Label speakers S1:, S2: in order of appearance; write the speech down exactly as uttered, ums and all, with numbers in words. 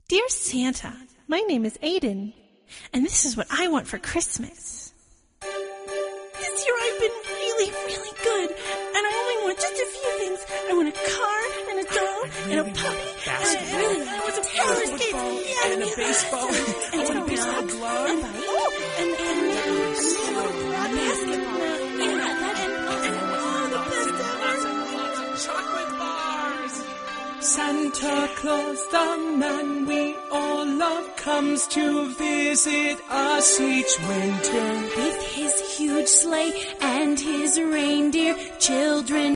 S1: Dear Santa, my name is Aiden, and this is what I want for Christmas. This year I've been really, really good, and I only want just a few things. I want a car and a doll and a puppy, and I really I want some roller skates, yeah,
S2: and a baseball,
S1: and
S2: I want a baseball
S1: dogs,
S2: glove,
S1: and oh, and and and a basketball, yeah, that and and all the best ever.
S2: chocolate bars. Santa Claus, the man we all love, comes to visit us each winter.
S3: With his huge sleigh and his reindeer, children